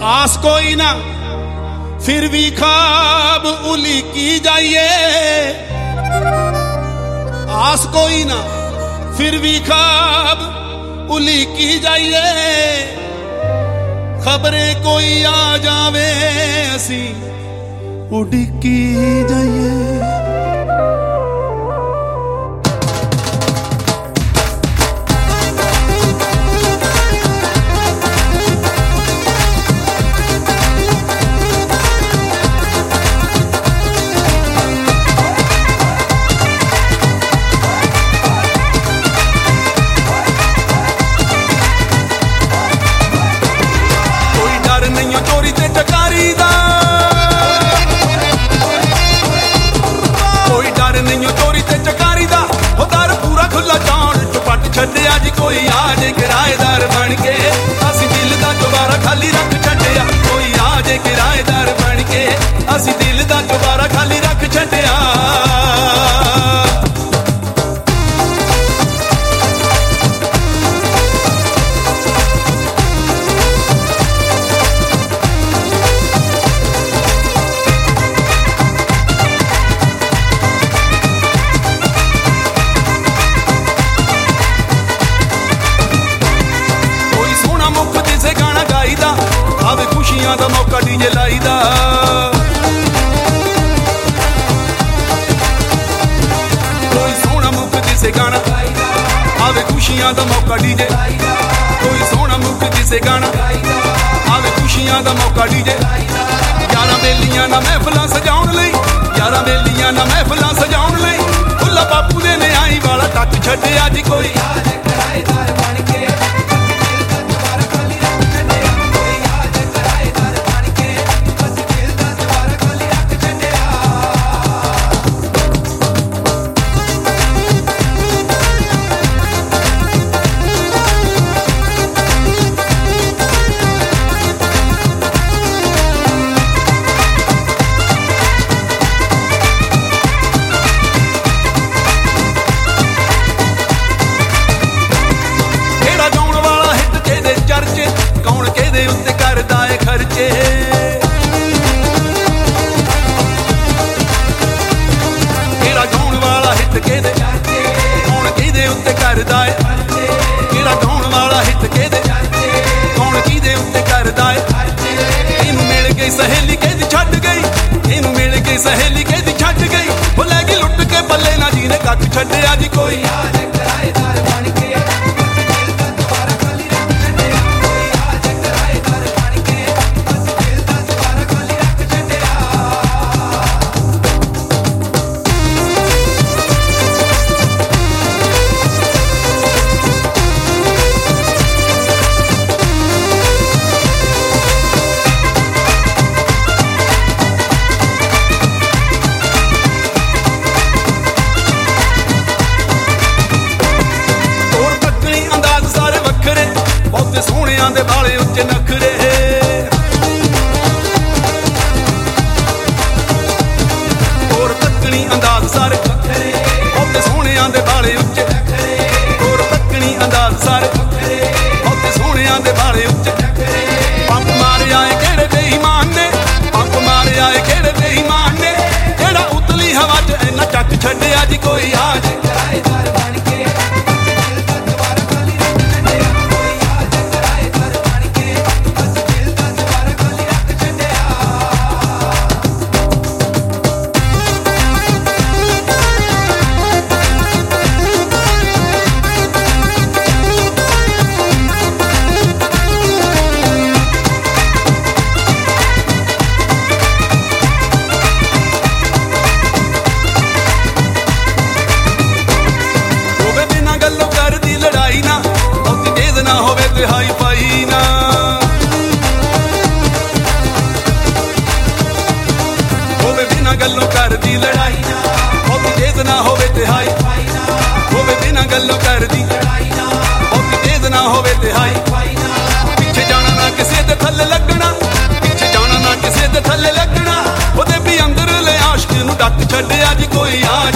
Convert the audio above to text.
आस कोई ना फिर भी ख्वाब उलीकी जाइए, आस कोई ना फिर भी ख्वाब उलीकी जाइए, खबरें कोई आ जावे असी उड़की जाइए। चोरी ते चकारी दा कोई डर नहीं, चोरी ते चकारी दा हो दर पूरा खुला जान चुपट छड्डिया जी कोई आजे किराएदार बन के, असी दिल दा दोबारा खाली रख छड्डिया, कोई आजे किराएदार बन के, असी दिल दा दोबारा खाली रख छड्डिया। आवे खुशियां दा मौका डीजे लाईदा, कोई सोहना मुख दिसे गाना, आवे खुशियां दा मौका डीजे, कोई सोहना मुख दिसे गाना, आवे खुशियां दा मौका डीजे। यारां बेलियां ना महफिलां सजाउण लई, यारां बेलियां ना महफिलां सजाउण लई, भुल्ला बापू दे न्याई वाला टच छड्डिया जी कोई आजे किराएदार बन के। खर्चे केड़ा गाउण वाला हिट केदे कौन किदे उत्ते करदा है, केड़ा गाउण वाला हिट केदे कौन किदे उत्ते करदा है। इनू मिल गई सहेली केदी छड्ड गई, इनू मिल गई सहेली केदी छड्ड गई, वो लै गई लुट के पल्ले ना जी ने कख छड्डिया जी कोई आजे किराएदार बन के। सोहणियां दे वाले उच्चे नखरे, और तकनी अंदाज सारे वखरे, ओते सोहणियां दे वाले उच्चे, और तकनी अंदाज सारे वखरे, ओते सोहणियां दे वाले उच्चे। पंप मारे आए केड़े बेईमान ने, पंप मारे आए केड़े बेईमान ने, जेड़ा उतली हवा च इन्ना चक छड्डिया जी कोई आजे किराएदार बन के। हाई फाई ना होवे बिना गल्लों कर दी लड़ाई ना, होवे तेज ना होवे ते हाई फाई ना, होवे बिना गल्लों कर दी लड़ाई ना, होवे तेज ना होवे ते हाई फाई ना। पीछे जाना ना किसे दे थल्ले लगना, पीछे जाना ना किसे दे थल्ले लगना, ओदे भी अंदर ले आशिक नू डक छड्डिया जी कोई आ